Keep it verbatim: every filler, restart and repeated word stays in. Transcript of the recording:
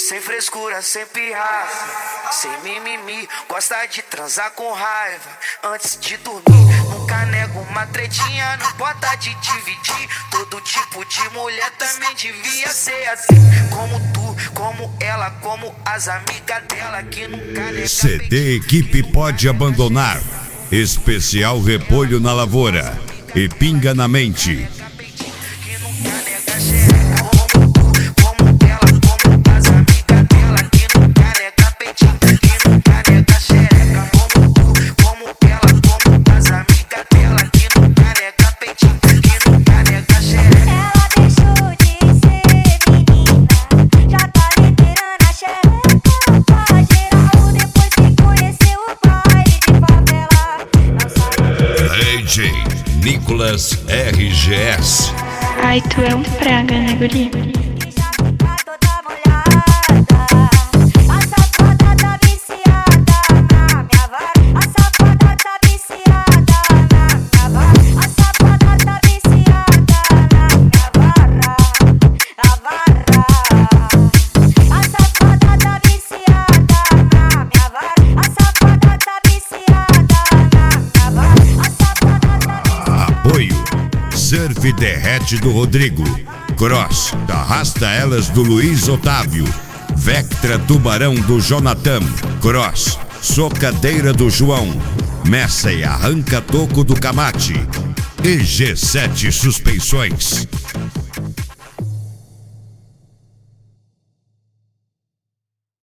Sem frescura, sem pirraça, sem mimimi. Gosta de transar com raiva antes de dormir. Nunca nego uma tretinha, não pode de dividir. Todo tipo de mulher também devia ser assim. Como tu, como ela, como as amigas dela que nunca nega. C D Equipe Pode Abandonar. Especial Repolho na Lavoura e Pinga na Mente. D J Nicolas R G S. Ai, tu é um praga, né, guri? Surf Derrete do Rodrigo. Cross Arrasta Elas do Luiz Otávio. Vectra Tubarão do Jonathan. Cross Socadeira do João. Messa e Arranca Toco do Camate. E G sete Suspensões.